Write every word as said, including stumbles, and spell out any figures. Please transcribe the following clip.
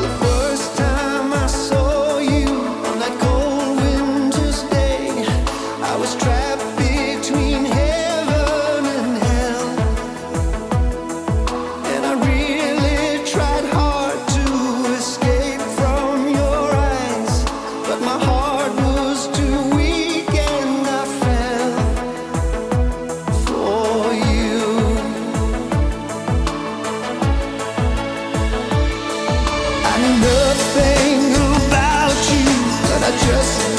the first time I saw you on that cold winter's day, I was trapped between heaven and hell, and I really tried hard to escape from your eyes, but my heart was too weak and I fell for you. I knew nothing about you, but I just